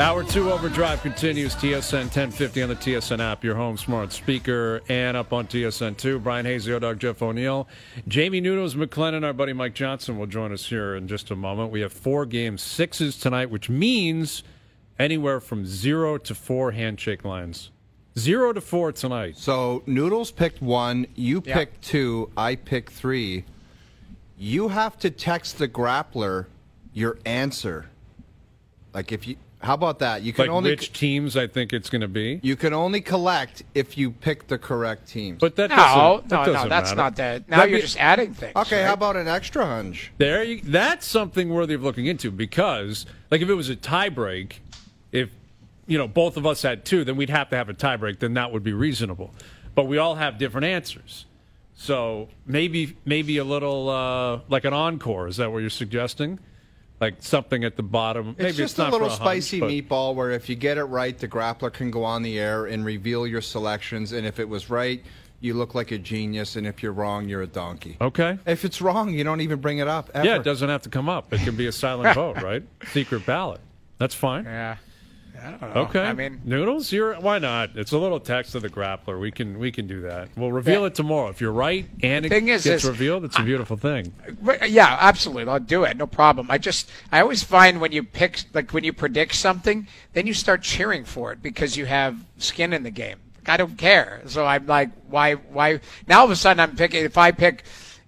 Hour 2 Overdrive continues. TSN 1050 on the TSN app, your home smart speaker, and up on TSN 2. Brian Hayes, the O-Dog, Jeff O'Neill. Jamie Noodles McLennan, our buddy Mike Johnson will join us here in just a moment. We have 4 game sixes tonight, which means anywhere from 0 to 4 handshake lines. 0 to 4 tonight. So Noodles picked 1, you picked 2, I picked 3. You have to text the grappler your answer. Like if you... How about that? You can like only which teams I think it's going to be. You can only collect if you pick the correct teams. But that no, doesn't that's matter. not that. Now you're just adding things. Okay, right? how about an extra hunch? That's something worthy of looking into because, like, if it was a tiebreak, if both of us had 2, then we'd have to have a tiebreak. Then that would be reasonable. But we all have different answers, so maybe a little like an encore. Is that what you're suggesting? Like something at the bottom. It's just a little spicy meatball where if you get it right, the grappler can go on the air and reveal your selections. And if it was right, you look like a genius. And if you're wrong, you're a donkey. Okay. If it's wrong, you don't even bring it up ever. Yeah, it doesn't have to come up. It can be a silent vote, right? Secret ballot. That's fine. Yeah. I don't know. Okay. I mean, Noodles, why not? It's a little text of the grappler. We can do that. We'll reveal it tomorrow. If you're right and it gets revealed, it's a beautiful thing. Yeah, absolutely. I'll do it. No problem. I always find when you predict something, then you start cheering for it because you have skin in the game. I don't care. So I'm like, why? Now all of a sudden I'm picking. If I pick,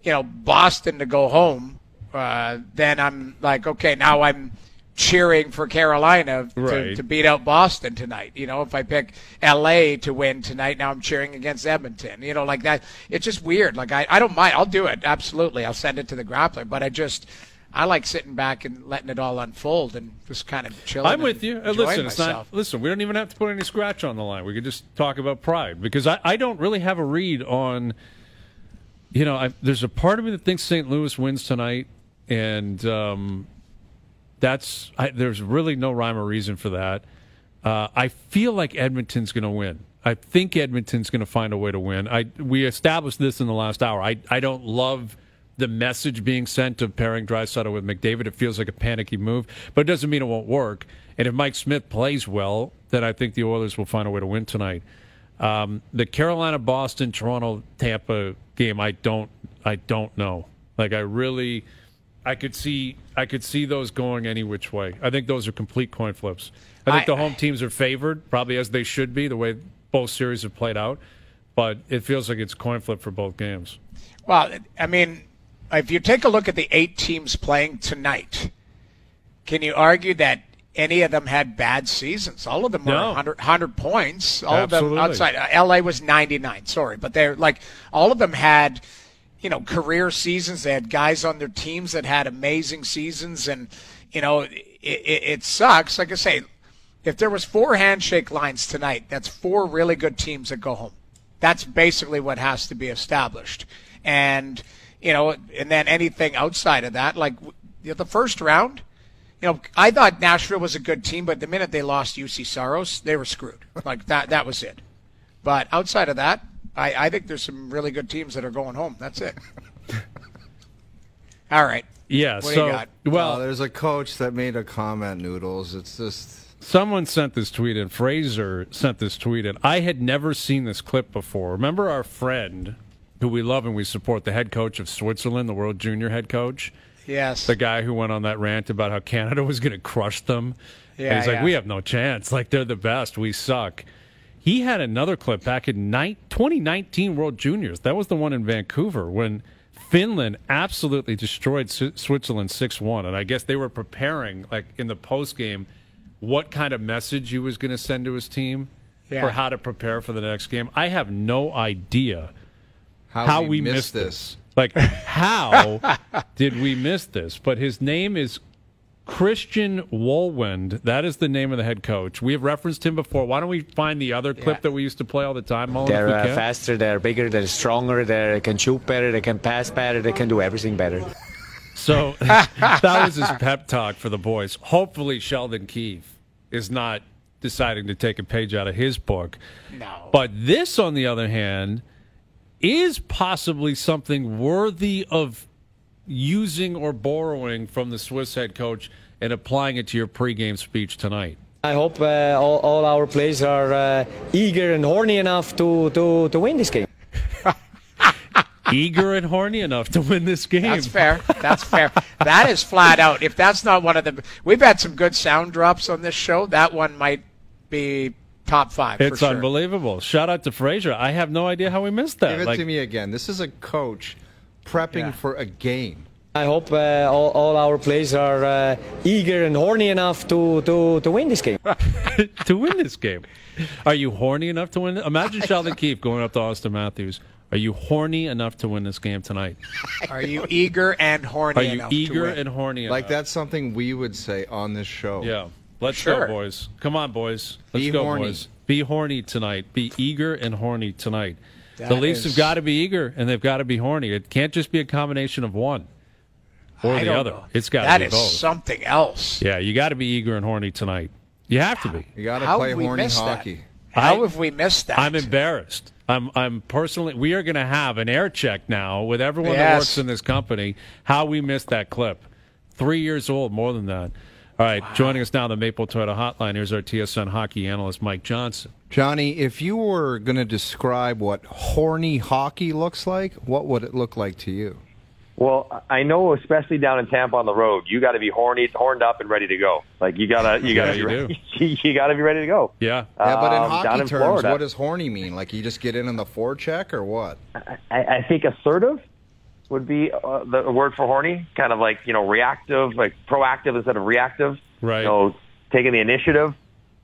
Boston to go home, then I'm like, okay, now I'm cheering for Carolina to beat out Boston tonight. If I pick L.A. to win tonight, now I'm cheering against Edmonton. Like that. It's just weird. Like I don't mind. I'll do it. Absolutely. I'll send it to the grappler. But I like sitting back and letting it all unfold and just kind of chilling. I'm with you. Listen, we don't even have to put any scratch on the line. We could just talk about pride because I don't really have a read on, there's a part of me that thinks St. Louis wins tonight and, there's really no rhyme or reason for that. I feel like Edmonton's going to win. I think Edmonton's going to find a way to win. We established this in the last hour. I don't love the message being sent of pairing Draisaitl with McDavid. It feels like a panicky move, but it doesn't mean it won't work. And if Mike Smith plays well, then I think the Oilers will find a way to win tonight. The Carolina, Boston, Toronto, Tampa game, I don't know. Like I could see those going any which way. I think those are complete coin flips. I think the home teams are favored, probably as they should be, the way both series have played out. But it feels like it's coin flip for both games. Well, I mean, if you take a look at the 8 teams playing tonight, can you argue that any of them had bad seasons? All of them were 100 points. All Absolutely. of them outside. L.A. was 99, sorry. But they're like, all of them had career seasons. They had guys on their teams that had amazing seasons, and it sucks. Like I say, if there was 4 handshake lines tonight, that's 4 really good teams that go home. That's basically what has to be established, and and then anything outside of that, like the first round. I thought Nashville was a good team, but the minute they lost UC Saros, they were screwed. Like that was it. But outside of that, I think there's some really good teams that are going home. That's it. All right. Yeah. What do you got? Well, there's a coach that made a comment, Noodles. It's just... Someone sent this tweet in. Fraser sent this tweet in. I had never seen this clip before. Remember our friend, who we love and we support, the head coach of Switzerland, the World Junior head coach? Yes. The guy who went on that rant about how Canada was going to crush them. Yeah, and he's like, we have no chance. Like, they're the best. We suck. He had another clip back in 2019 World Juniors. That was the one in Vancouver when Finland absolutely destroyed Switzerland 6-1. And I guess they were preparing, like in the postgame, what kind of message he was going to send to his team for how to prepare for the next game. I have no idea how we missed this. Like, how did we miss this? But his name is Christian Wohlwend. That is the name of the head coach. We have referenced him before. Why don't we find the other clip that we used to play all the time, Mullen? They're faster, they're bigger, they're stronger, they can shoot better, they can pass better, they can do everything better. So that was his pep talk for the boys. Hopefully Sheldon Keefe is not deciding to take a page out of his book. No. But this, on the other hand, is possibly something worthy of using or borrowing from the Swiss head coach and applying it to your pregame speech tonight. I hope all our players are eager and horny enough to win this game. Eager and horny enough to win this game. That's fair. That's fair. That is flat out. If that's not one of them, we've had some good sound drops on this show. That one might be top 5. It's for sure. unbelievable. Shout out to Fraser. I have no idea how we missed that. Give it to me again. This is a coach prepping for a game. I hope all our players are eager and horny enough to win this game. To win this game. Are you horny enough to win? Imagine Sheldon Keefe going up to Austin Matthews. Are you horny enough to win this game tonight? Are you eager and horny enough Are you eager to win? and horny enough? Like, that's something we would say on this show. Yeah. Let's Sure. go, boys. Come on, boys. Let's Be go, horny. boys. Be horny tonight. Be eager and horny tonight. That The Leafs is- have got to be eager, and they've got to be horny. It can't just be a combination of one or I the don't other. know. It's got to That be is both. something else. Yeah, you got to be eager and horny tonight. You have to be. You got to How play have we horny missed that? hockey. How have we missed that? I'm embarrassed. I'm personally. We are going to have an air check now with everyone that Yes. works in this company. How we missed that clip. 3 years old, more than that. All right, joining us now, the Maple Toyota Hotline. Here's our TSN hockey analyst, Mike Johnson. Johnny, if you were going to describe what horny hockey looks like, what would it look like to you? Well, I know, especially down in Tampa on the road, you got to be horned up and ready to go. Like you gotta be you ready. You got to be ready to go. Yeah. Yeah, but in down hockey in terms, Florida, what does horny mean? Like you just get in on the forecheck or what? I think assertive would be the word for horny. Kind of like reactive, like proactive instead of reactive. Right. Taking the initiative.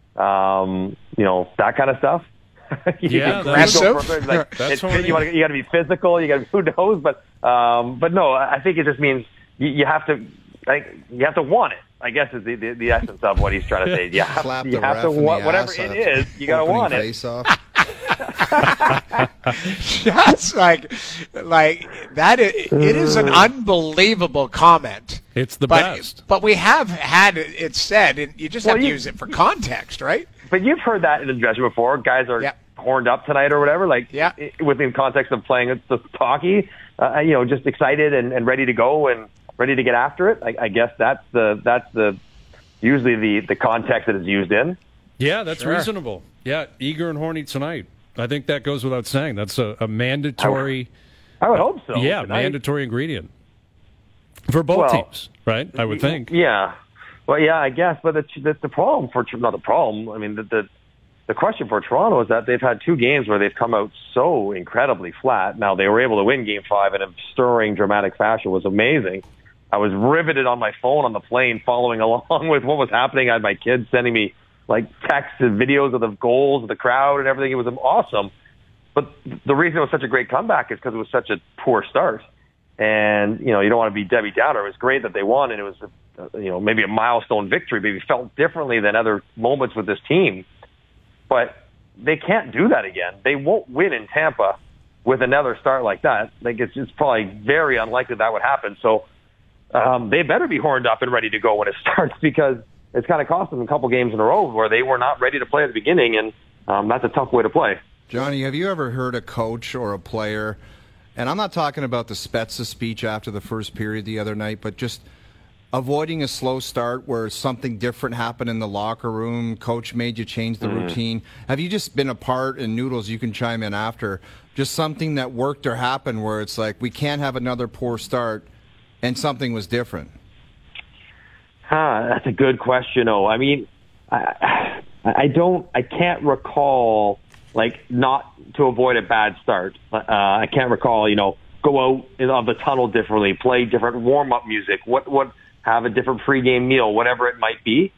That kind of stuff. Yeah, aggressive. Like, That's you horny. got to be physical. You got to be who knows, but no, I think it just means you have to want it. I guess is the essence of what he's trying to say. You have, Slap you the have ref to in the want whatever ass it after is. You got to opening want it. face-off. That's like that. It is an unbelievable comment. It's the best. But we have had it said, and you just have to use it for context, right? But you've heard that in the dressing room before. Guys are horned up tonight or whatever. Like within context of playing the hockey, just excited and ready to go and ready to get after it. I guess that's the usually the context that it's used in. Yeah, that's reasonable. Yeah, eager and horny tonight. I think that goes without saying. That's a mandatory. I would hope so. Yeah, mandatory ingredient for both teams, right? I would think. Yeah. Well, yeah, I guess. But the problem not the problem. I mean, the question for Toronto is that they've had 2 games where they've come out so incredibly flat. Now, they were able to win Game 5 in a stirring, dramatic fashion. It was amazing. I was riveted on my phone on the plane following along with what was happening. I had my kids sending me texts and videos of the goals of the crowd and everything. It was awesome. But the reason it was such a great comeback is because it was such a poor start. And, you don't want to be Debbie Downer. It was great that they won, and it was, maybe a milestone victory. Maybe felt differently than other moments with this team. But they can't do that again. They won't win in Tampa with another start like that. It's probably very unlikely that would happen. So they better be horned up and ready to go when it starts, because it's kind of cost them a couple games in a row where they were not ready to play at the beginning, and that's a tough way to play. Johnny, have you ever heard a coach or a player, and I'm not talking about the Spezza speech after the first period the other night, but just avoiding a slow start where something different happened in the locker room, coach made you change the routine? Have you just been a part, and Noodles, you can chime in after, just something that worked or happened where it's like, we can't have another poor start, and something was different? That's a good question. I mean, I can't recall, not to avoid a bad start. I can't recall, go out of the tunnel differently, play different warm-up music, have a different pregame meal, whatever it might be.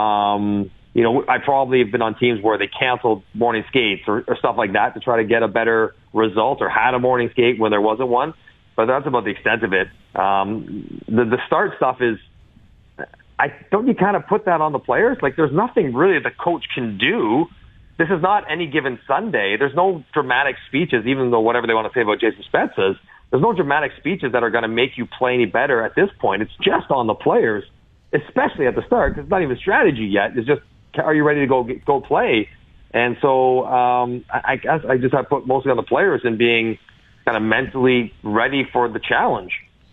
I probably have been on teams where they canceled morning skates or stuff like that to try to get a better result, or had a morning skate when there wasn't one. But that's about the extent of it. The start stuff is, don't you kind of put that on the players? There's nothing really the coach can do. This is not any given Sunday. There's no dramatic speeches, even though whatever they want to say about Jason Spezza, there's no dramatic speeches that are going to make you play any better at this point. It's just on the players, especially at the start, because it's not even strategy yet. It's just, are you ready to go play? And so I guess I just have put mostly on the players and being kind of mentally ready for the challenge.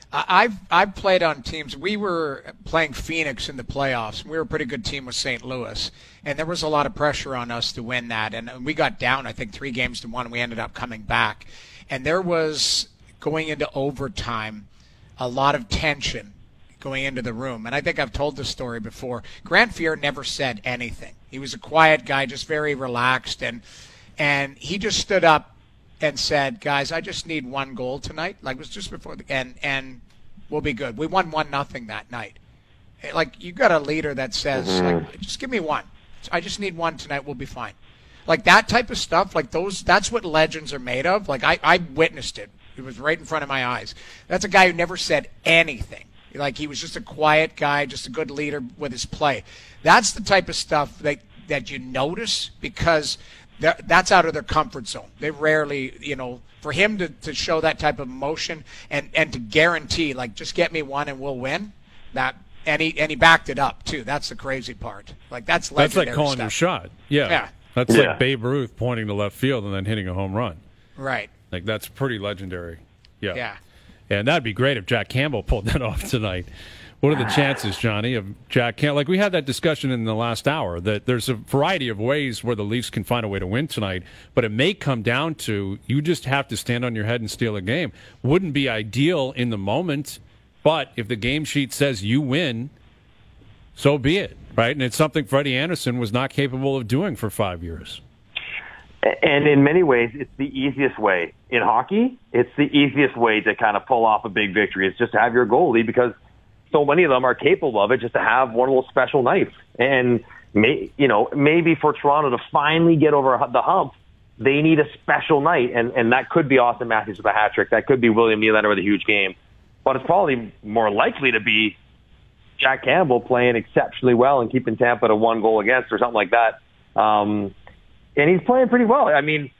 I've played on teams. We were playing Phoenix in the playoffs. We were a pretty good team with St. Louis, and there was a lot of pressure on us to win that. And we got down, I think, 3-1. We ended up coming back, and there was, going into overtime, a lot of tension going into the room. And I think I've told this story before. Grant Fuhr never said anything. He was a quiet guy, just very relaxed, and he just stood up and said, "Guys, I just need one goal tonight." Like, it was just before and we'll be good. We won 1-0 that night. Like, you got a leader that says, like, just give me one. I just need one tonight. We'll be fine. Like, that type of stuff, like that's what legends are made of. Like, I witnessed it. It was right in front of my eyes. That's a guy who never said anything. Like, he was just a quiet guy, just a good leader with his play. That's the type of stuff that you notice, because that's out of their comfort zone. They rarely, for him to show that type of emotion and to guarantee, like, just get me one and we'll win, that, and he backed it up too. That's the crazy part. Like, that's legendary. That's like calling your shot. Yeah. That's like Babe Ruth pointing to left field and then hitting a home run. Right. Like, that's pretty legendary. Yeah. And that'd be great if Jack Campbell pulled that off tonight. What are the chances, Johnny, of Jack Campbell? Like, we had that discussion in the last hour, that there's a variety of ways where the Leafs can find a way to win tonight, but it may come down to you just have to stand on your head and steal a game. Wouldn't be ideal in the moment, but if the game sheet says you win, so be it, right? And it's something Freddie Anderson was not capable of doing for 5 years. And in many ways, it's the easiest way. In hockey, it's the easiest way to kind of pull off a big victory. It's just to have your goalie, because so many of them are capable of it, just to have one of those special nights. And, maybe for Toronto to finally get over the hump, they need a special night. And that could be Austin Matthews with a hat trick. That could be William Nylander with a huge game. But it's probably more likely to be Jack Campbell playing exceptionally well and keeping Tampa to 1 goal against or something like that. And he's playing pretty well. I mean,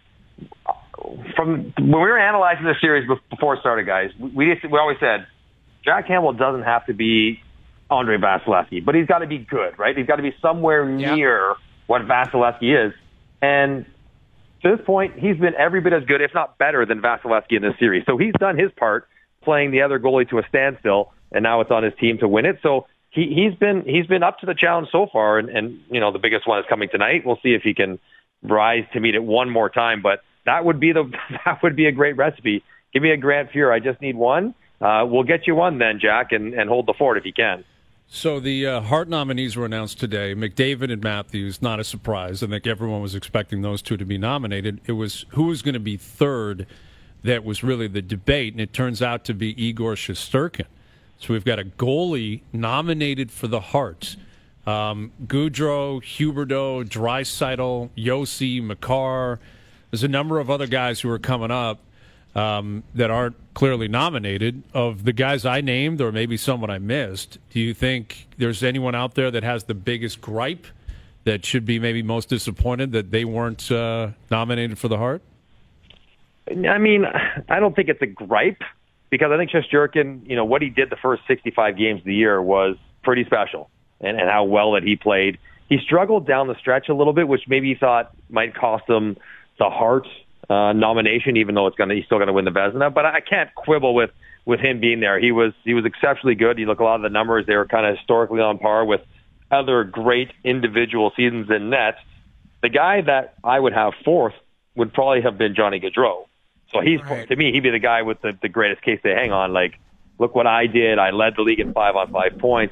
from when we were analyzing the series before it started, guys, we always said Jack Campbell doesn't have to be Andre Vasilevsky, but he's got to be good, right? He's got to be somewhere near what Vasilevsky is. And to this point, he's been every bit as good, if not better, than Vasilevsky in this series. So he's done his part, playing the other goalie to a standstill, and now it's on his team to win it. So he's been up to the challenge so far, and the biggest one is coming tonight. We'll see if he can rise to meet it one more time, but that would be a great recipe. Give me a Grant Fuhr. I just need one. We'll get you one then, Jack, and hold the fort if you can. So the Hart nominees were announced today. McDavid and Matthews, not a surprise. I think everyone was expecting those two to be nominated. It was who was going to be third that was really the debate, and it turns out to be Igor Shesterkin. So we've got a goalie nominated for the Hart. Goudreau, Huberdeau, Draisaitl, Yossi, Makar. There's a number of other guys who are coming up that aren't clearly nominated. Of the guys I named, or maybe someone I missed, do you think there's anyone out there that has the biggest gripe, that should be maybe most disappointed that they weren't nominated for the Hart? I mean, I don't think it's a gripe, because I think Shesterkin, what he did the first 65 games of the year was pretty special. And how well that he played. He struggled down the stretch a little bit, which maybe he thought might cost him the Hart nomination, even though he's still going to win the Vezina. But I can't quibble with him being there. He was exceptionally good. You look at a lot of the numbers; they were kind of historically on par with other great individual seasons in net. The guy that I would have fourth would probably have been Johnny Gaudreau. So to me, he'd be the guy with the greatest case to hang on. Like, look what I did. I led the league in 5-on-5 points.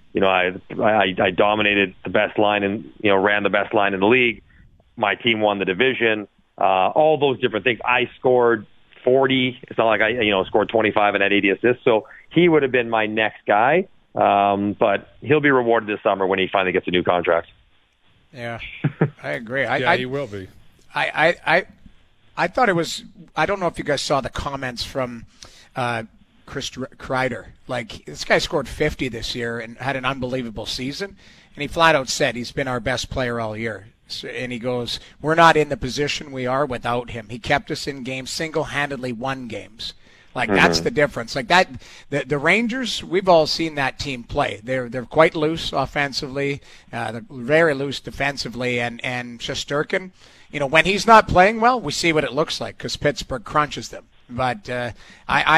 I dominated the best line and ran the best line in the league. My team won the division. All those different things. I scored 40. It's not like I scored 25 and had 80 assists. So he would have been my next guy. But he'll be rewarded this summer when he finally gets a new contract. Yeah, I agree. He will be. I thought it was. I don't know if you guys saw the comments from Chris Kreider. Like, this guy scored 50 this year and had an unbelievable season, and he flat out said he's been our best player all year. So, and he goes, we're not in the position we are without him. He kept us in games, single-handedly won games. Like, that's the difference. Like, that, the Rangers, we've all seen that team play. They're quite loose offensively. They're very loose defensively. And Shesterkin, when he's not playing well, we see what it looks like, because Pittsburgh crunches them. But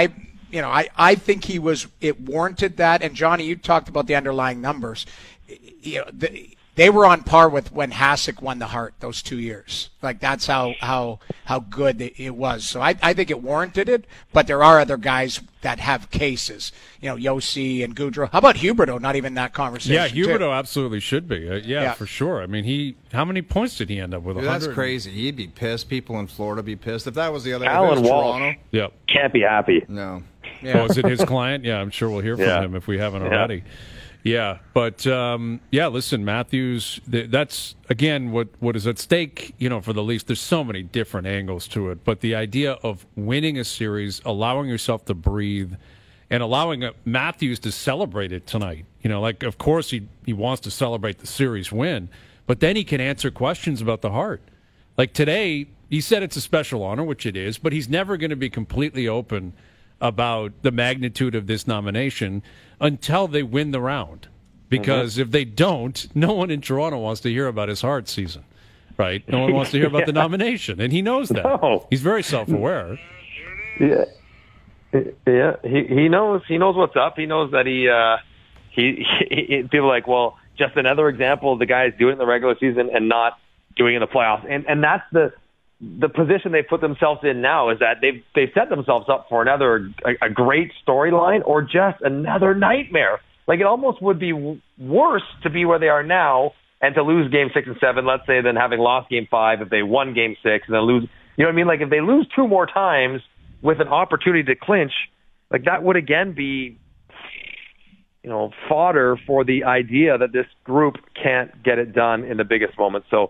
I think it warranted that. And Johnny, you talked about the underlying numbers. They were on par with when Hasek won the Hart those 2 years. Like, that's how good it was. So I think it warranted it, but there are other guys that have cases. Yossi and Goudreau. How about Huberdeau? Not even that conversation. Yeah, Huberdeau absolutely should be. Yeah, for sure. I mean, how many points did he end up with? Dude, that's crazy. He'd be pissed. People in Florida be pissed. If that was the other Alan Walsh Toronto, can't be happy. No. Yeah. Oh, is it his client? Yeah, I'm sure we'll hear from him if we haven't already. Yeah, but listen, Matthews, that's again what is at stake, for the Leafs. There's so many different angles to it, but the idea of winning a series, allowing yourself to breathe, and allowing Matthews to celebrate it tonight. Of course he wants to celebrate the series win, but then he can answer questions about the Hart. Like today, he said it's a special honor, which it is, but he's never going to be completely open about the magnitude of this nomination until they win the round. Because if they don't, no one in Toronto wants to hear about his Hart season, right? No one wants to hear about the nomination, and he knows that. No. He's very self-aware. Yeah. Yeah, he knows what's up. He knows that he people are like, well, just another example of the guys doing it in the regular season and not doing it in the playoffs. And that's the position they've put themselves in now, is that they've set themselves up for a great storyline or just another nightmare. Like, it almost would be worse to be where they are now and to lose game 6 and 7, let's say, than having lost game 5 if they won game 6 and then lose. You know what I mean? Like, if they lose 2 more times with an opportunity to clinch, like, that would again be, fodder for the idea that this group can't get it done in the biggest moment. So,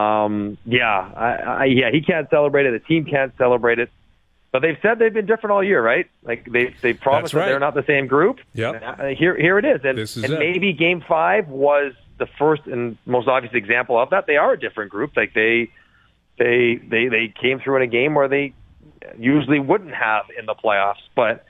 he can't celebrate it. The team can't celebrate it. But they've said they've been different all year, right? Like, they've promised that they're not the same group. Yep. Here it is. And maybe Game 5 was the first and most obvious example of that. They are a different group. Like, they came through in a game where they usually wouldn't have in the playoffs. But,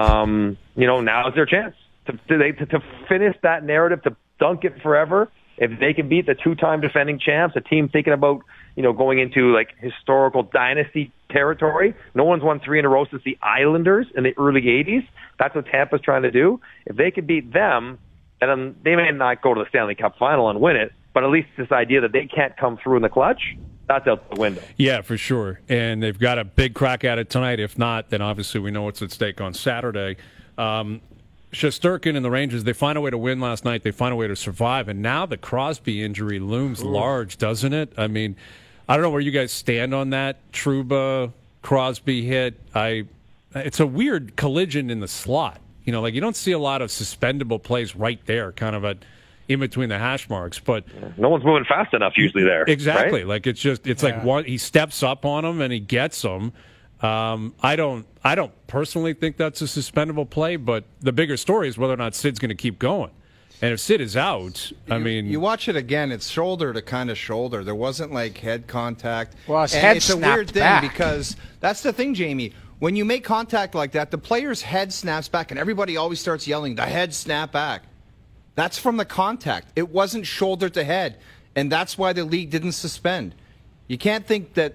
now is their chance to finish that narrative, to dunk it forever. If they can beat the 2-time defending champs, a team thinking about, going into like historical dynasty territory. No one's won 3 in a row since the Islanders in the early 80s. That's what Tampa's trying to do. If they could beat them, then they may not go to the Stanley Cup final and win it, but at least this idea that they can't come through in the clutch, that's out the window. Yeah, for sure. And they've got a big crack at it tonight. If not, then obviously we know what's at stake on Saturday. Shesterkin and the Rangers, they find a way to win last night. They find a way to survive. And now the Crosby injury looms large, doesn't it? I mean, I don't know where you guys stand on that. Trouba, Crosby hit. It's a weird collision in the slot. You don't see a lot of suspendable plays right there, kind of in between the hash marks. But no one's moving fast enough usually there. Exactly. Right? Like, it's like one, he steps up on him and he gets him. I don't personally think that's a suspendable play, but the bigger story is whether or not Sid's going to keep going. And if Sid is out, you watch it again. It's shoulder to kind of shoulder. There wasn't like head contact. Well, his head it's a weird thing back. Because that's the thing, Jamie. When you make contact like that, the player's head snaps back, and everybody always starts yelling, "The head snap back." That's from the contact. It wasn't shoulder to head, and that's why the league didn't suspend. You can't think that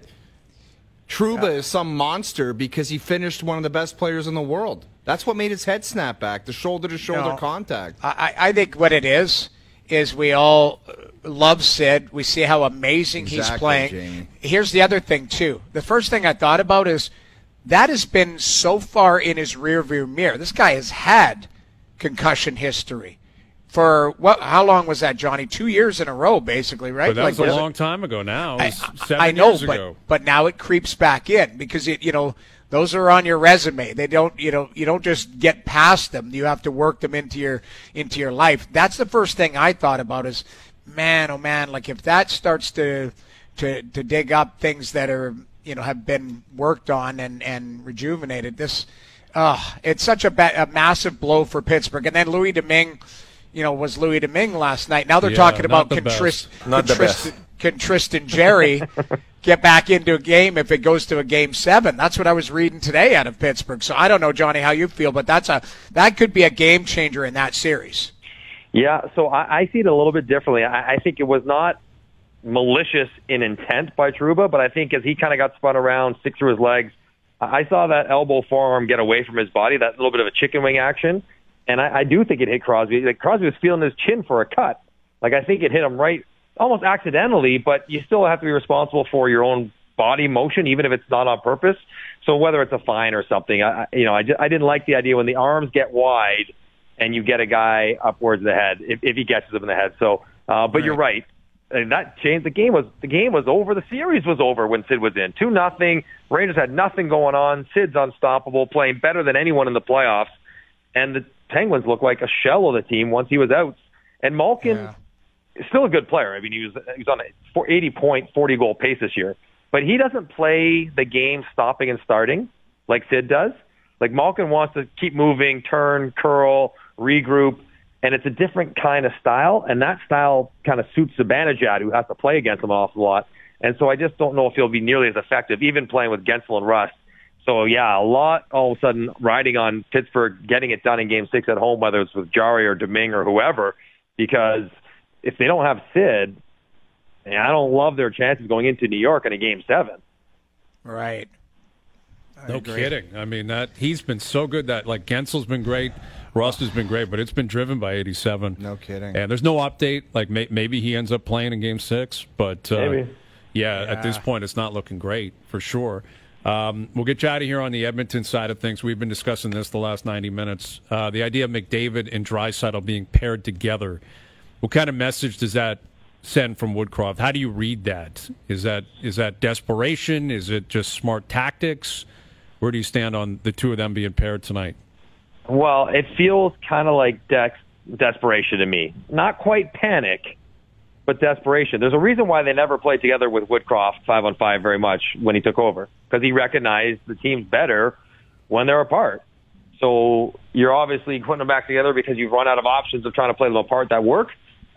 Trouba is some monster because he finished one of the best players in the world. That's what made his head snap back, the shoulder-to-shoulder contact. I think what it is we all love Sid. We see how amazing he's playing. Jamie. Here's the other thing, too. The first thing I thought about is that has been so far in his rearview mirror. This guy has had concussion history. For how long was that, Johnny? 2 years in a row, basically, right? But that was a long time ago now. It was 7 I know, years ago. But now it creeps back in because those are on your resume. They don't, you don't just get past them. You have to work them into your life. That's the first thing I thought about is, man, oh man, like if that starts to dig up things that are, have been worked on and rejuvenated, it's such a massive blow for Pittsburgh. And then Louis Domingue, was Louis Domingue last night. Now they're talking about Tristan Jerry get back into a game if it goes to a Game 7. That's what I was reading today out of Pittsburgh. So I don't know, Johnny, how you feel, but that could be a game changer in that series. Yeah, so I see it a little bit differently. I think it was not malicious in intent by Trouba, but I think as he kind of got spun around, stick through his legs, I saw that elbow forearm get away from his body, that little bit of a chicken wing action, and I do think it hit Crosby. Like, Crosby was feeling his chin for a cut. Like, I think it hit him right, almost accidentally, but you still have to be responsible for your own body motion, even if it's not on purpose. So whether it's a fine or something, I didn't like the idea when the arms get wide and you get a guy upwards of the head if he catches him in the head. So, but right. You're right. And that changed the game. The game was over. The series was over when Sid was in 2-0. Rangers had nothing going on. Sid's unstoppable, playing better than anyone in the playoffs. And the Penguins looked like a shell of the team once he was out. And Malkin is still a good player. I mean, he was on a 80-point, 40-goal pace this year. But he doesn't play the game stopping and starting like Sid does. Like, Malkin wants to keep moving, turn, curl, regroup. And it's a different kind of style, and that style kind of suits Zibanejad, who has to play against him an awful lot. And so I just don't know if he'll be nearly as effective, even playing with Gensel and Rust. So, yeah, a lot all of a sudden riding on Pittsburgh getting it done in Game 6 at home, whether it's with Jarry or Domingue or whoever, because if they don't have Sid, I don't love their chances going into New York in a Game 7. Right. No kidding. I mean, he's been so good that, like, Gensel's been great. Rust has been great, but it's been driven by 87. No kidding. And there's no update. Like, maybe he ends up playing in Game 6, but at this point, it's not looking great for sure. We'll get you out of here on the Edmonton side of things. We've been discussing this the last 90 minutes. The idea of McDavid and Draisaitl being paired together. What kind of message does that send from Woodcroft? How do you read that? Is that desperation? Is it just smart tactics? Where do you stand on the two of them being paired tonight? Well, it feels kind of like desperation to me. Not quite panic, but desperation. There's a reason why they never played together with Woodcroft 5-on-5 very much when he took over, because he recognized the team's better when they're apart. So you're obviously putting them back together because you've run out of options of trying to play them apart that work.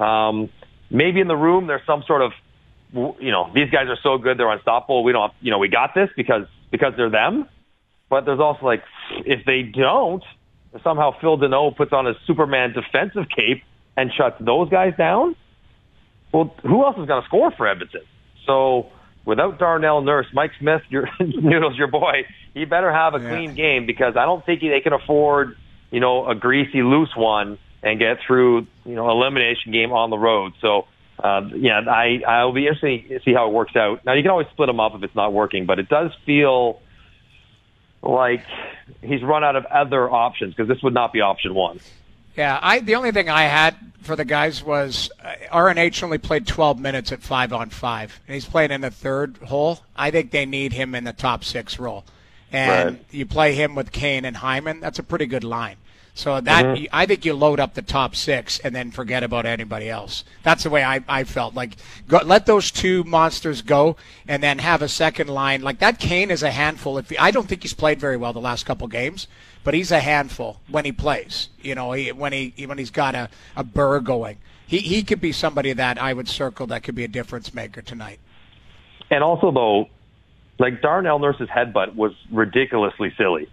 Maybe in the room there's some sort of, these guys are so good, they're unstoppable. We don't, we got this because they're them. But there's also, like, if they don't, somehow Phil Deneau puts on his Superman defensive cape and shuts those guys down, well, who else is going to score for Edmonton? So without Darnell Nurse, Mike Smith, Noodles, your boy, he better have a clean game, because I don't think they can afford, a greasy, loose one and get through, elimination game on the road. So, I'll be interested to see how it works out. Now, you can always split them up if it's not working, but it does feel like he's run out of other options, because this would not be option one. Yeah, the only thing I had for the guys was RNH only played 12 minutes at 5-on-5, and he's playing in the third hole. I think they need him in the top 6 role. And you play him with Kane and Hyman, that's a pretty good line. So that I think you load up the top 6 and then forget about anybody else. That's the way I felt. Like, let those two monsters go and then have a second line. Like, that Kane is a handful. I don't think he's played very well the last couple games, but he's a handful when he plays. When he's got a burr going, he could be somebody that I would circle that could be a difference maker tonight. And also, though, like, Darnell Nurse's headbutt was ridiculously silly.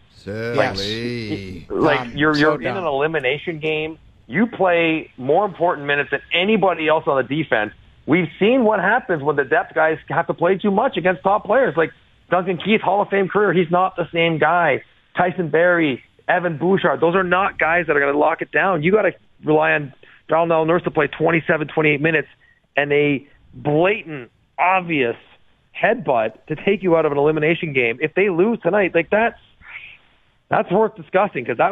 Silly. You're in an elimination game. You play more important minutes than anybody else on the defense. We've seen what happens when the depth guys have to play too much against top players. Like Duncan Keith, Hall of Fame career, he's not the same guy. Tyson Barrie, Evan Bouchard, those are not guys that are going to lock it down. You got to rely on Darnell Nurse to play 27, 28 minutes and a blatant, obvious headbutt to take you out of an elimination game. If they lose tonight, like, that's worth discussing, because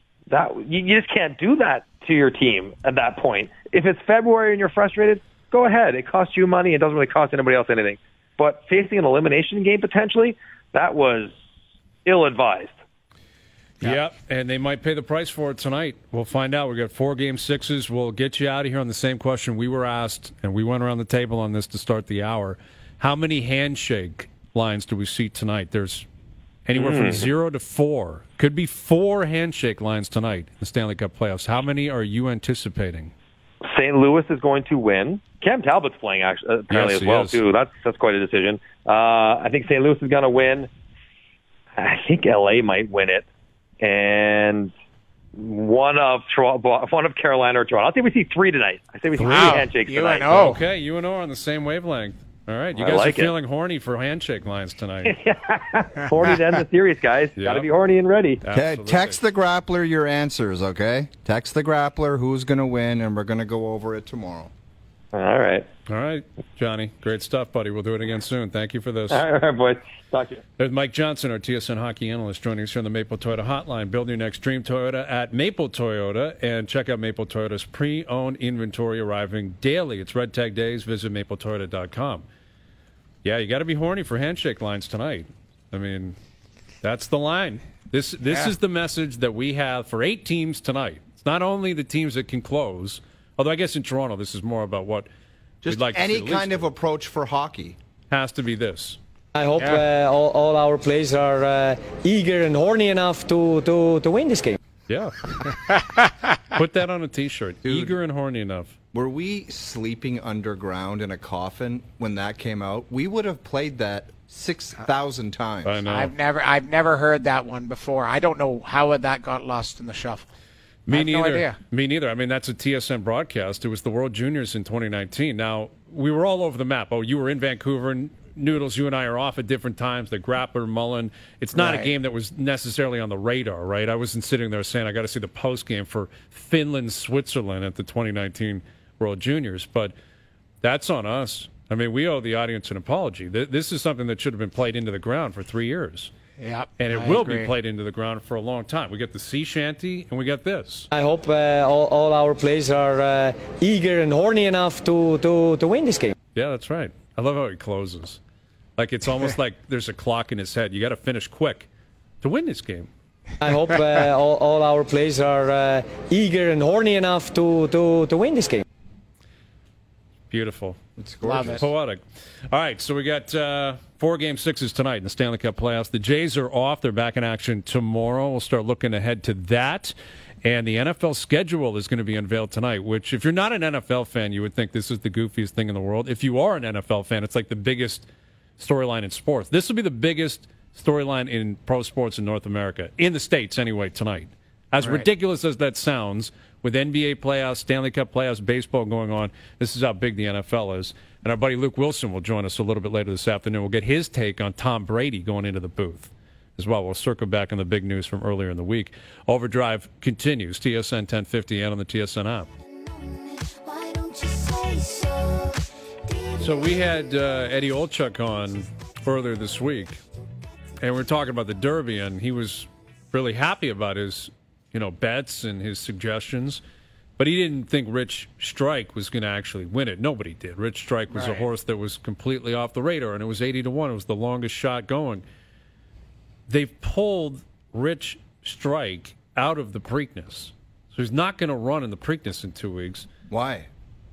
you just can't do that to your team at that point. If it's February and you're frustrated, go ahead. It costs you money. It doesn't really cost anybody else anything. But facing an elimination game potentially, that was ill-advised. Yep, and they might pay the price for it tonight. We'll find out. We've got 4 Game 6s. We'll get you out of here on the same question we were asked, and we went around the table on this to start the hour. How many handshake lines do we see tonight? There's anywhere from 0 to 4. Could be 4 handshake lines tonight in the Stanley Cup playoffs. How many are you anticipating? St. Louis is going to win. Cam Talbot's playing apparently as well, too. That's quite a decision. I think St. Louis is going to win. I think LA might win it. And one of Carolina or Toronto. I think we see 3 tonight. I think we see 3 handshakes tonight. Okay, UNO are on the same wavelength. All right, you I guys like are feeling horny for handshake lines tonight. Horny to end the series, guys. Yep. Got to be horny and ready. Okay, text the grappler your answers, okay? Text the grappler who's going to win, and we're going to go over it tomorrow. All right. All right, Johnny. Great stuff, buddy. We'll do it again soon. Thank you for this. All right, boys. Talk to you. There's Mike Johnson, our TSN hockey analyst, joining us here on the Maple Toyota Hotline. Build your next dream Toyota at Maple Toyota, and check out Maple Toyota's pre-owned inventory arriving daily. It's Red Tag Days. Visit mapletoyota.com. Yeah, you got to be horny for handshake lines tonight. I mean, that's the line. This is the message that we have for 8 teams tonight. It's not only the teams that can close, although I guess in Toronto this is more about what Just we'd like to any see kind of approach for hockey. has to be this. I hope all our players are eager and horny enough to win this game. Yeah. Put that on a T-shirt. Eager and horny enough. Were we sleeping underground in a coffin when that came out? We would have played that 6,000 times. I know. I've never heard that one before. I don't know how that got lost in the shuffle. Me I neither. have no idea. Me neither. I mean, that's a TSN broadcast. It was the World Juniors in 2019. Now, we were all over the map. Oh, you were in Vancouver, and Noodles, you and I are off at different times. The Grappler, Mullen. It's not a Right. game that was necessarily on the radar, right? I wasn't sitting there saying I got to see the post game for Finland, Switzerland at the 2019 World Juniors. But that's on us. I mean, we owe the audience an apology. This is something that should have been played into the ground for 3 years. Yep, And it I will agree. be played into the ground for a long time. We get the sea shanty, and we got this. I hope all our players are eager and horny enough to win this game. Yeah, that's right. I love how he closes. Like it's almost like there's a clock in his head. You got to finish quick to win this game. I hope all our players are eager and horny enough to win this game. Beautiful. It's Love gorgeous. it. Poetic. All right, so we got 4 Game 6s tonight in the Stanley Cup playoffs. The Jays are off. They're back in action tomorrow. We'll start looking ahead to that. And the NFL schedule is going to be unveiled tonight, which if you're not an NFL fan, you would think this is the goofiest thing in the world. If you are an NFL fan, it's like the biggest storyline in sports. This will be the biggest storyline in pro sports in North America, in the States anyway, tonight. As Right. ridiculous as that sounds, with NBA playoffs, Stanley Cup playoffs, baseball going on, this is how big the NFL is. And our buddy Luke Wilson will join us a little bit later this afternoon. We'll get his take on Tom Brady going into the booth as well. We'll circle back on the big news from earlier in the week. Overdrive continues, TSN 1050 and on the TSN app. Why don't you say so? So we had Eddie Olchuk on earlier this week, and we were talking about the Derby, and he was really happy about his, bets and his suggestions, but he didn't think Rich Strike was going to actually win it. Nobody did. Rich Strike was a Right. horse that was completely off the radar, and it was 80-1. It was the longest shot going. They've pulled Rich Strike out of the Preakness, so he's not going to run in the Preakness in 2 weeks. Why?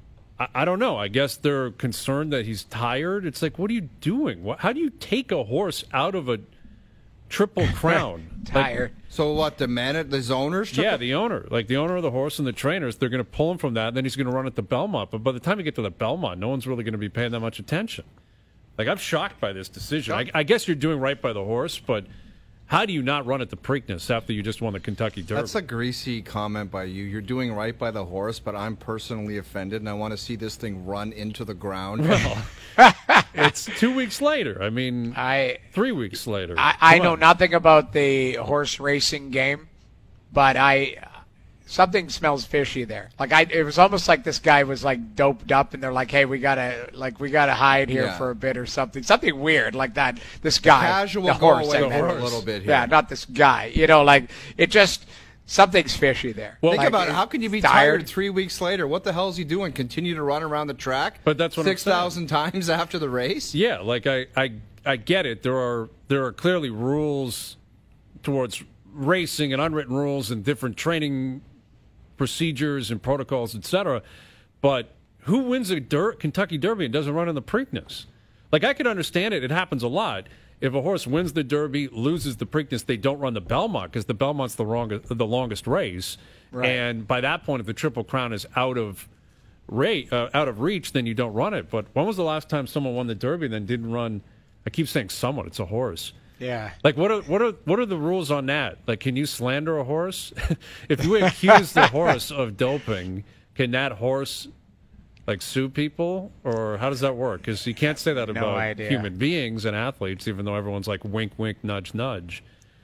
I don't know. I guess they're concerned that he's tired. It's like, what are you doing? How do you take a horse out of a Triple Crown? Tired. So what, his owners took Yeah, it? the owner. Like the owner of the horse and the trainers, they're going to pull him from that, and then he's going to run at the Belmont. But by the time you get to the Belmont, no one's really going to be paying that much attention. Like, I'm shocked by this decision. I guess you're doing right by the horse, but how do you not run at the Preakness after you just won the Kentucky Derby? That's a greasy comment by you. You're doing right by the horse, but I'm personally offended, and I want to see this thing run into the ground. It's 2 weeks later. I mean, 3 weeks later. I Come know on. nothing about the horse racing game, but something smells fishy there. It was almost like this guy was like doped up, and they're like, "Hey, we gotta hide here Yeah. for a bit or something weird like that." This guy, Casual the horse, go away I meant. for a little bit here. Yeah, not this guy. It just something's fishy there. Well, Think Like, about it. How can you be tired 3 weeks later? What the hell is he doing? Continue to run around the track? But that's what I'm saying. 6,000 times after the race? Yeah, like I get it. There are clearly rules towards racing and unwritten rules and different training procedures and protocols, etc. But who wins a Kentucky Derby and doesn't run in the Preakness? Like, I could understand it. It happens a lot. If a horse wins the Derby, loses the Preakness, they don't run the Belmont because the Belmont's the longest race. Right. And by that point, if the Triple Crown is out of reach, then you don't run it. But when was the last time someone won the Derby and then didn't run? I keep saying someone. It's a horse. Yeah. Like, what are the rules on that? Like, can you slander a horse? If you accuse the horse of doping, can that horse Like sue people, or how does that work? Because you can't say that about idea. human beings and athletes, even though everyone's like wink, wink, nudge, nudge.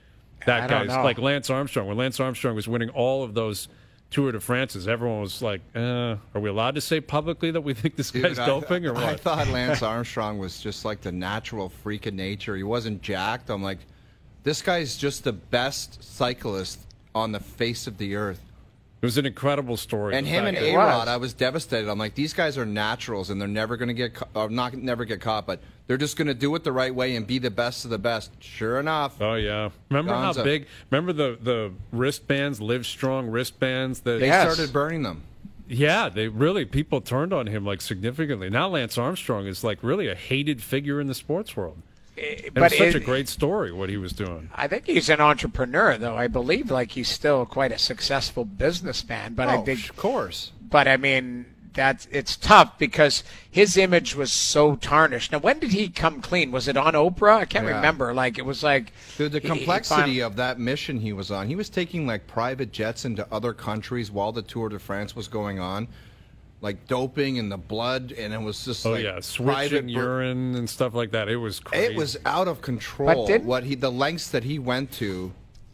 I That don't guy's know. like Lance Armstrong. When Lance Armstrong was winning all of those Tour de France's, everyone was like, are we allowed to say publicly that we think this guy's doping or what? I thought Lance Armstrong was just like the natural freak of nature. He wasn't jacked. I'm like, this guy's just the best cyclist on the face of the earth. It was an incredible story. And The him fact and that- A-Rod, I was devastated. I'm like, these guys are naturals, and they're never going to get not never get caught, but they're just going to do it the right way and be the best of the best. Sure enough. Oh yeah, remember how Gonzo. big? Remember the wristbands, Live Strong wristbands that They Yes. started burning them. Yeah, they really people turned on him like significantly. Now Lance Armstrong is like really a hated figure in the sports world. It was such a great story what he was doing. I think he's an entrepreneur, though. I believe like he's still quite a successful businessman. But I think, of course. but I mean, it's tough because his image was so tarnished. Now, when did he come clean? Was it on Oprah? I can't Yeah. remember. Like it was like Dude, the he complexity finally- of that mission he was on. He was taking like private jets into other countries while the Tour de France was going on, like doping in the blood, and it was just Oh like yeah, private switching urine and stuff like that. It was crazy. It was out of control. didn't- The lengths that he went to.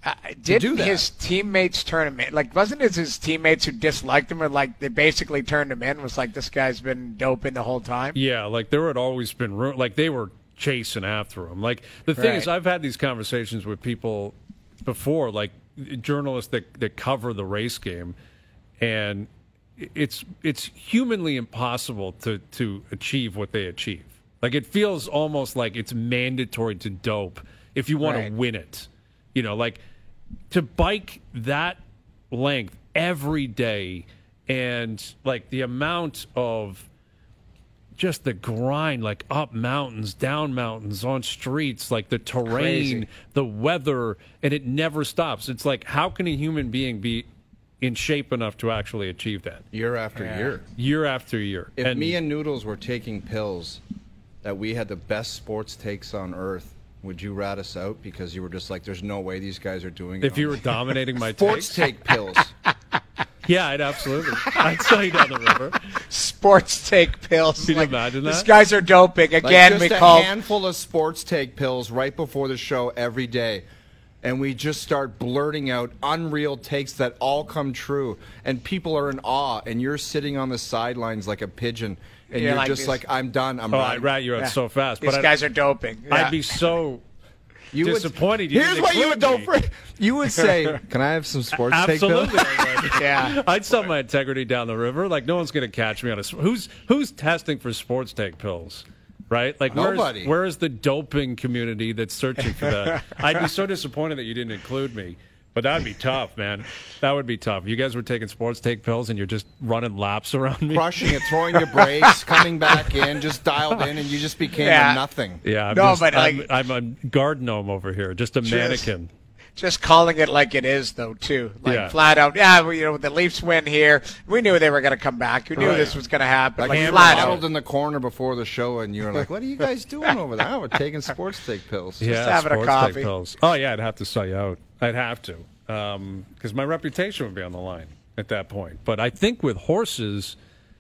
did do that. his teammates turn him in? Like, wasn't it his teammates who disliked him, or like they basically turned him in? Was like, this guy's been doping the whole time. Yeah, like there had always been like they were chasing after him. Like the thing is, Right. I've had these conversations with people before, like journalists that cover the race game, and it's humanly impossible to achieve what they achieve. Like it feels almost like it's mandatory to dope if you want Right. to win it. You know, like to bike that length every day, and like the amount of just the grind, like up mountains, down mountains, on streets, like the terrain, Crazy. the weather, and it never stops. It's like, how can a human being be in shape enough to actually achieve that Year after year. year after year? If me and Noodles were taking pills that we had the best sports takes on earth, would you rat us out because you were just like, there's no way these guys are doing it? if you were dominating my sports takes, take pills. yeah, I'd absolutely. I'd sell you down the river. Sports take pills. Can you like, imagine These that? guys are doping Like again. just We a call handful of sports take pills right before the show every day. And we just start blurting out unreal takes that all come true. And people are in awe. And you're sitting on the sidelines like a pigeon. And You're you're like just this. like, I'm done. I'm Oh, done. I'd rat you out so fast. these But guys are doping. Yeah. I'd be so You would- disappointed. You Here's didn't what you would include do me. for. You would say, "Can I have some sports take pills?" Absolutely. I would. Yeah. I'd sell my integrity down the river. Like no one's going to catch me on a. Who's testing for sports take pills, right? Like Nobody. Where is the doping community that's searching for that? I'd be so disappointed that you didn't include me. But that'd be tough, man. That would be tough. You guys were taking sports take pills and you're just running laps around me. Crushing it, throwing your brakes, coming back in, just dialed in, and you just became Yeah. a nothing. Yeah, No, but, I'm a guard gnome over here, just a mannequin. Just calling it like it is, though, too. Like Yeah. flat out. Yeah, well, you know, the Leafs win here. We knew they were going to come back. We knew Right. this was going to happen. Like Like, you flat huddled out. in the corner before the show, and you were like, "What are you guys doing over there?" "Oh, we're taking sports take pills." Yeah, having a sports coffee. take pills. Oh yeah, I'd have to sell you out. I'd have to, because my reputation would be on the line at that point. But I think with horses,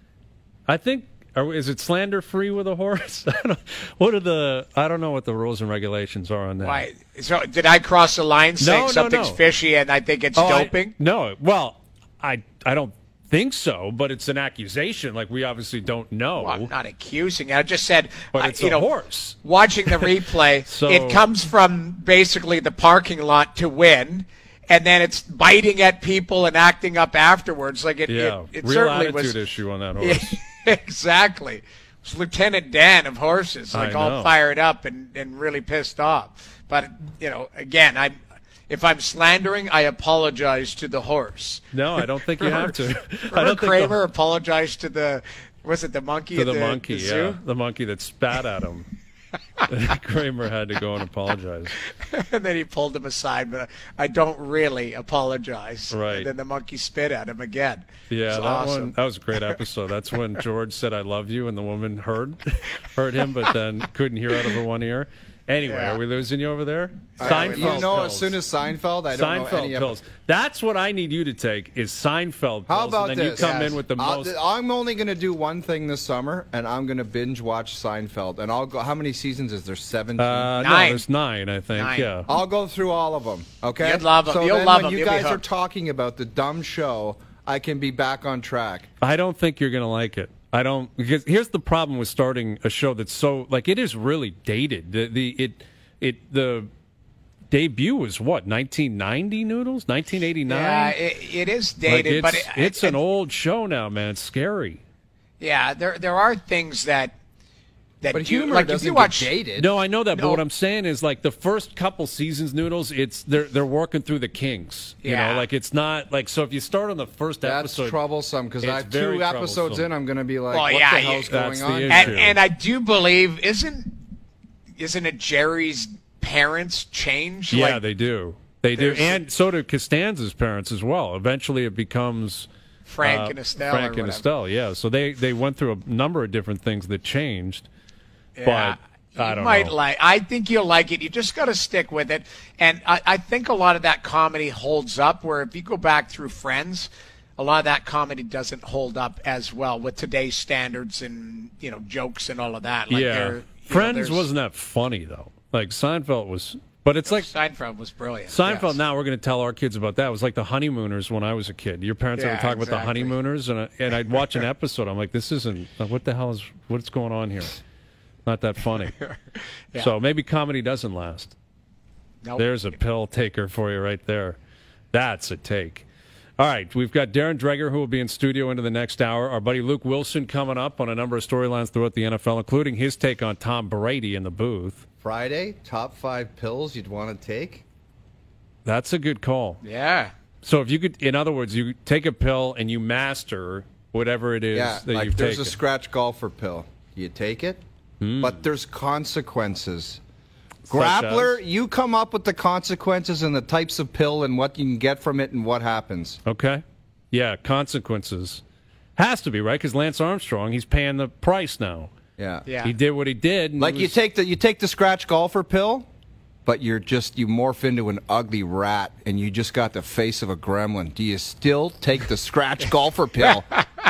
is it slander free with a horse? I don't know what the rules and regulations are on that. Why? So, did I cross the line saying No, something's no. fishy and I think it's Oh, doping? No. Well, I don't think so, but it's an accusation. Like we obviously don't know. Well, I'm not accusing. I just said, But it's you a know, horse. watching the replay, So- it comes from basically the parking lot to win, and then it's biting at people and acting up afterwards. Like it Yeah, it real certainly attitude was. issue on that horse. Exactly. It was Lieutenant Dan of horses, like I all know. fired up and really pissed off. But you know, again, if I'm slandering, I apologize to the horse. No, I don't think you have to. I Remember don't think Kramer apologized to the monkey to at the the monkey, the yeah, zoo? the monkey that spat at him. Kramer had to go and apologize. And then he pulled him aside, but I don't really apologize. Right. And then the monkey spit at him again. Yeah, It's that awesome. one, that was a great episode. That's when George said "I love you," and the woman heard him, but then couldn't hear out of her one ear. Anyway, Yeah. are we losing you over there? Seinfeld You know, pills. as soon as Seinfeld, I don't know Seinfeld any of pills. That's what I need you to take is Seinfeld pills. How about and then this? you come Yes. in with the most. I'm only going to do one thing this summer, and I'm going to binge watch Seinfeld. And I'll go. How many seasons is there? 17. No, 9. there's 9, I think. 9. Yeah. I'll go through all of them. Okay. You'd love 'em. So You'll then love when 'em. you You'll be guys are hooked. talking about the dumb show, I can be back on track. I don't think you're going to like it. I don't, because here's the problem with starting a show that's so like it is really dated. The debut was what 1990 Noodles 1989. Yeah, it is Like, dated, but it's an old show now, man. It's scary. Yeah, there are things that But do humor like if doesn't you watch. get dated. No, I know that, but No. what I'm saying is like the first couple seasons, Noodles, they're working through the kinks. You Yeah. know, like it's not like so if you start on the first That's episode, troublesome because it's I have very 2 episodes troublesome. in. I'm going to be like, Well, what yeah, the hell's that's going the on? issue. And I do believe isn't it Jerry's parents change? Yeah, Like, they do. They do, there's- and so do Costanza's parents as well. Eventually, it becomes Frank and Estelle. Frank or and whatever. Estelle, yeah. So they went through a number of different things that changed. Yeah. But I You don't might know. like. I think you'll like it. You just got to stick with it. And I think a lot of that comedy holds up. Where if you go back through Friends, a lot of that comedy doesn't hold up as well with today's standards and jokes and all of that. Like Yeah, Friends wasn't that funny though. Like Seinfeld was, but it's like Seinfeld was brilliant. Seinfeld. yes. Now we're going to tell our kids about that. It was like the Honeymooners when I was a kid. Your parents ever Yeah, talk about the exactly. Honeymooners, and I'd watch an episode. I'm like, this isn't. What the hell is what's going on here? Not that funny. Yeah. So maybe comedy doesn't last. Nope. There's a pill taker for you right there. That's a take. All right, we've got Darren Dreger, who will be in studio into the next hour. Our buddy Luke Wilson coming up on a number of storylines throughout the NFL, including his take on Tom Brady in the booth. Friday, top 5 pills you'd want to take? That's a good call. Yeah. So if you could, in other words, you take a pill and you master whatever it is Yeah, that like you've there's taken. a scratch golfer pill. You take it, but there's consequences. Such Grappler, as? you come up with the consequences and the types of pill and what you can get from it and what happens. Okay. Yeah, consequences. Has to be, right? Because Lance Armstrong, he's paying the price now. Yeah. Yeah. He did what he did. And Like it you was- take the scratch golfer pill, but you morph into an ugly rat and you just got the face of a gremlin. Do you still take the scratch golfer pill?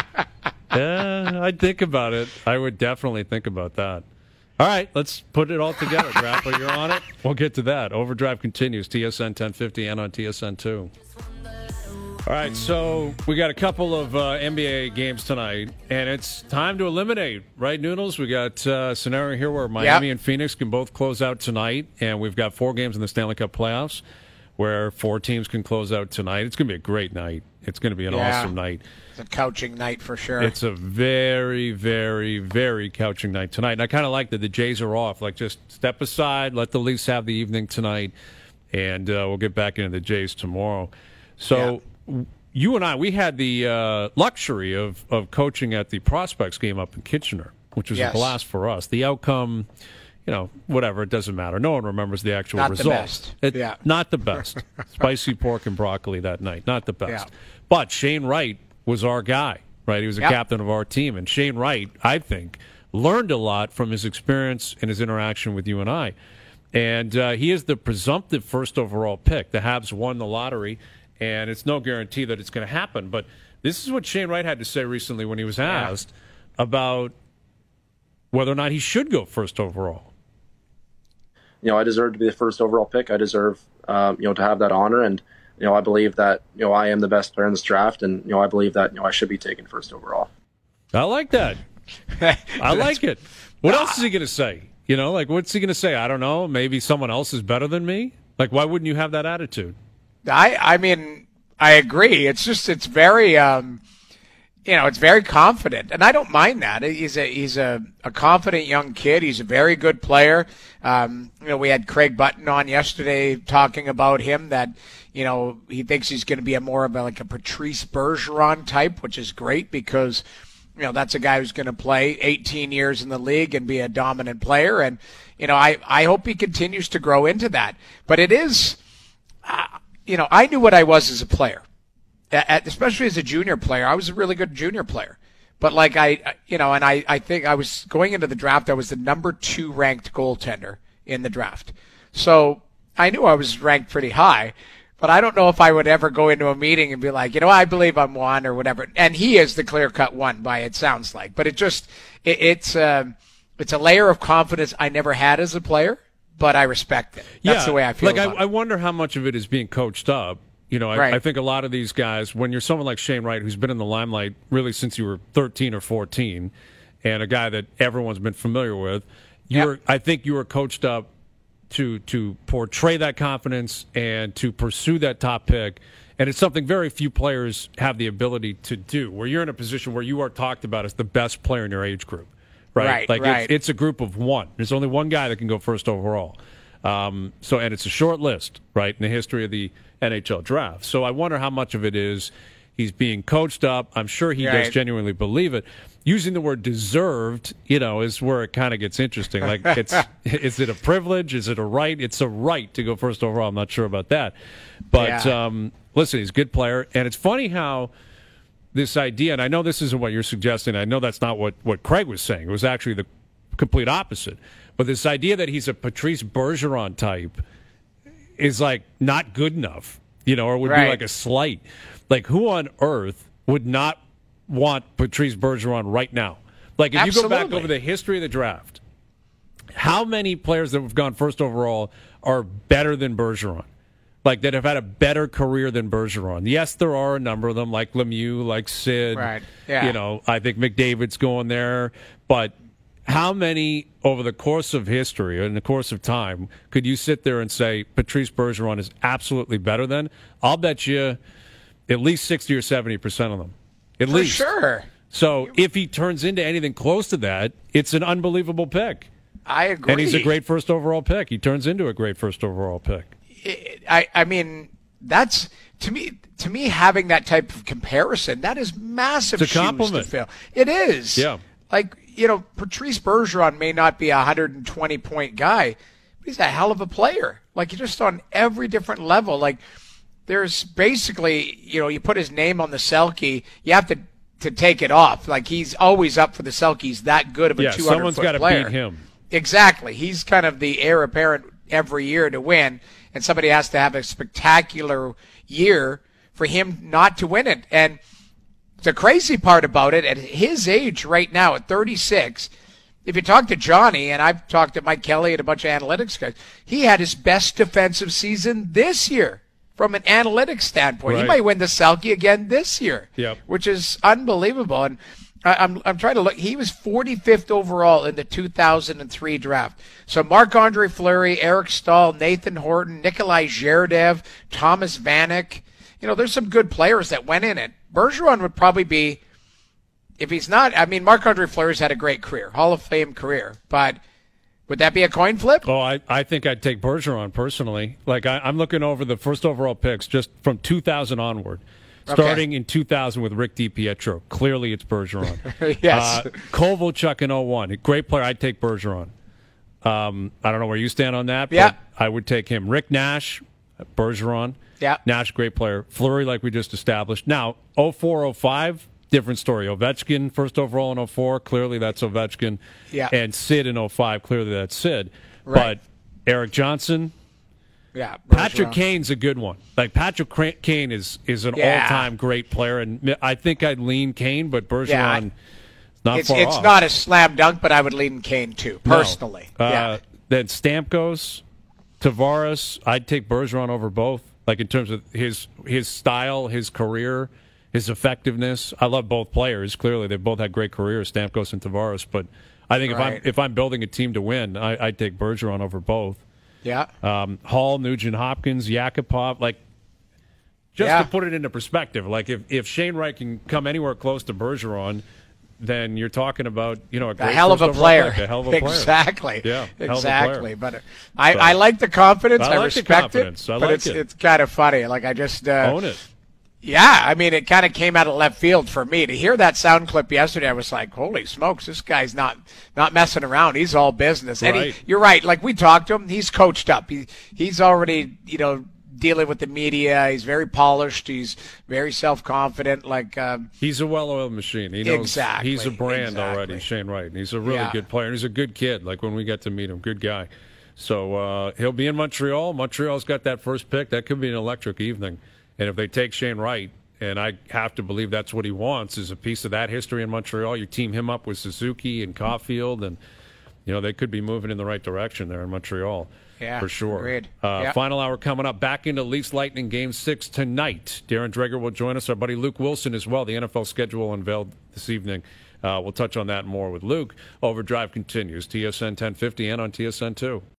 Yeah, I'd think about it. I would definitely think about that. All right, let's put it all together. Grappler, you're on it. We'll get to that. Overdrive continues, TSN 1050 and on TSN 2. All right, so we got a couple of NBA games tonight, and it's time to eliminate, right, Noodles? We got a scenario here where Miami and Phoenix can both close out tonight, and we've got 4 games in the Stanley Cup playoffs where 4 teams can close out tonight. It's going to be a great night. It's going to be an awesome night. It's a coaching night for sure. It's a very, very, very couching night tonight. And I kind of like that the Jays are off. Like, just step aside, let the Leafs have the evening tonight, and we'll get back into the Jays tomorrow. So you and I, we had the luxury of coaching at the Prospects game up in Kitchener, which was a Yes. blast for us. The outcome, whatever, it doesn't matter. No one remembers the actual Not the results. best. Yeah. Not the best. Spicy pork and broccoli that night. Not the best. Yeah. But Shane Wright was our guy, right? He was a Yep. captain of our team. And Shane Wright, I think, learned a lot from his experience and his interaction with you and I. And he is the presumptive first overall pick. The Habs won the lottery, and it's no guarantee that it's going to happen. But this is what Shane Wright had to say recently when he was asked about whether or not he should go first overall. I deserve to be the first overall pick. I deserve, to have that honor. And, I believe that, I am the best player in this draft. And, I believe that, I should be taken first overall. I like that. I like it. What else is he going to say? What's he going to say? I don't know. Maybe someone else is better than me? Like, why wouldn't you have that attitude? I mean, I agree. It's very, it's very confident, and I don't mind that. He's a confident young kid. He's a very good player. We had Craig Button on yesterday talking about him that, he thinks he's going to be more of a Patrice Bergeron type, which is great because, that's a guy who's going to play 18 years in the league and be a dominant player. And, I hope he continues to grow into that. But it is, I knew what I was as a player. Especially as a junior player, I was a really good junior player. But I think I was going into the draft, I was the number 2 ranked goaltender in the draft. So I knew I was ranked pretty high, but I don't know if I would ever go into a meeting and be like, I believe I'm 1 or whatever. And he is the clear-cut 1 by it sounds like. But it's a layer of confidence I never had as a player, but I respect it. That's the way I feel about it. I wonder how much of it is being coached up. I think a lot of these guys, when you're someone like Shane Wright, who's been in the limelight really since you were 13 or 14, and a guy that everyone's been familiar with, I think you were coached up to portray that confidence and to pursue that top pick. And it's something very few players have the ability to do, where you're in a position where you are talked about as the best player in your age group. Right. It's a group of 1. There's only 1 guy that can go first overall. And it's a short list, right, in the history of the NHL draft. So I wonder how much of it is he's being coached up. I'm sure he does genuinely believe it. Using the word deserved, is where it kind of gets interesting. Like, is it a privilege? Is it a right? It's a right to go first overall. I'm not sure about that. But listen, he's a good player. And it's funny how this idea, and I know this isn't what you're suggesting. I know that's not what Craig was saying. It was actually the complete opposite. But this idea that he's a Patrice Bergeron type is like not good enough, or would be like a slight. Like, who on earth would not want Patrice Bergeron right now? Like, if you go back over the history of the draft, how many players that have gone first overall are better than Bergeron? Like, that have had a better career than Bergeron? Yes, there are a number of them, like Lemieux, like Sid. Right. Yeah. I think McDavid's going there, but how many over the course of history, in the course of time, could you sit there and say Patrice Bergeron is absolutely better than? I'll bet you at least 60 or 70% of them. At least. For sure. So if he turns into anything close to that, it's an unbelievable pick. I agree. And he's a great first overall pick. He turns into a great first overall pick. I mean, that's to me having that type of comparison, that is massive it's a compliment. shoes to fill. It is. Yeah. Like, Patrice Bergeron may not be a 120-point guy, but he's a hell of a player. Like, just on every different level. Like, there's basically, you put his name on the Selke, you have to take it off. Like, he's always up for the Selke. He's that good of a 200-foot player. Someone's got to beat him. Exactly. He's kind of the heir apparent every year to win, and somebody has to have a spectacular year for him not to win it. And the crazy part about it, at his age right now, at 36, if you talk to Johnny, and I've talked to Mike Kelly and a bunch of analytics guys, he had his best defensive season this year from an analytics standpoint. Right. He might win the Selke again this year, which is unbelievable. And I'm trying to look. He was 45th overall in the 2003 draft. So Marc-Andre Fleury, Eric Stahl, Nathan Horton, Nikolai Zherdev, Thomas Vanek. There's some good players that went in it. Bergeron would probably be, if he's not, Marc-Andre Fleury's had a great career, Hall of Fame career, but would that be a coin flip? Oh, I think I'd take Bergeron personally. Like, I'm looking over the first overall picks just from 2000 onward. Starting in 2000 with Rick DiPietro. Clearly it's Bergeron. Yes. Kovalchuk in 01. A great player. I'd take Bergeron. I don't know where you stand on that, but I would take him. Rick Nash, Bergeron. Yeah. Nash, great player. Fleury, like we just established. Now, 04, 05, different story. Ovechkin, first overall in 04. Clearly that's Ovechkin. Yeah. And Sid in 05. Clearly that's Sid. Right. But Eric Johnson. Yeah, Patrick Kane's a good one. Like, Patrick Kane is an all-time great player, and I think I'd lean Kane, but Bergeron not far off. It's not a slam dunk, but I would lean Kane too, personally. No. Then Stamkos, Tavares, I'd take Bergeron over both. Like, in terms of his style, his career, his effectiveness. I love both players. Clearly, they both had great careers, Stamkos and Tavares. But I think if I'm building a team to win, I'd take Bergeron over both. Yeah. Hall, Nugent Hopkins, Yakupov, like, just to put it into perspective, like, if Shane Wright can come anywhere close to Bergeron, then you're talking about, a great hell of a player. A hell of a player. Exactly. Yeah. Exactly. But I like the confidence. I like respect the confidence. it. I but like it's kind of funny. Like, I just own it. Yeah, it kind of came out of left field for me. To hear that sound clip yesterday, I was like, holy smokes, this guy's not messing around. He's all business. Right. And you're right. Like, we talked to him. He's coached up. He's already, dealing with the media. He's very polished. He's very self-confident. Like, he's a well-oiled machine. He knows exactly. He's a brand already, Shane Wright. And he's a really good player. And he's a good kid. Like, when we get to meet him, good guy. So he'll be in Montreal. Montreal's got that first pick. That could be an electric evening. And if they take Shane Wright, and I have to believe that's what he wants, is a piece of that history in Montreal. You team him up with Suzuki and Caulfield, and they could be moving in the right direction there in Montreal. Yeah, for sure. Agreed. Final hour coming up. Back into Leafs Lightning Game 6 tonight. Darren Dreger will join us. Our buddy Luke Wilson as well. The NFL schedule unveiled this evening. We'll touch on that more with Luke. Overdrive continues. TSN 1050 and on TSN 2.